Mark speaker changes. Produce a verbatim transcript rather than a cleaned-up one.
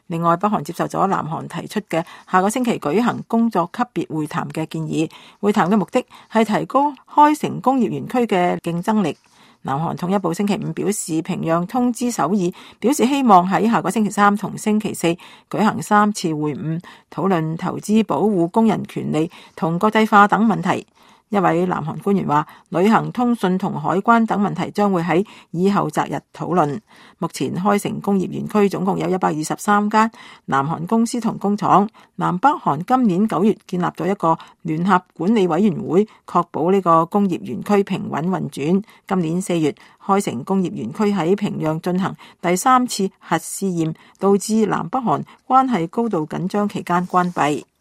Speaker 1: 另外，北韓接受咗南韓提出嘅下個星期舉行工作級別會談嘅建議，會談嘅目的係提高開城工業園區嘅競爭力。南韓統一部星期五表示，平壤通知首爾，表示希望喺下個星期三同星期四舉行三次會晤，討論投資、保護工人權利同國際化等問題。一位南韓官員話，旅行、通訊同海關等問題將會喺以後擇日討論。目前開城工業園區總共有一百二十三間南韓公司同工廠。南北韓今年九月建立咗一個聯合管理委員會，確保呢個工業園區平穩運轉。今年四月，開城工業園區喺平壤進行第三次核試驗，導致南北韓關係高度緊張期間關閉。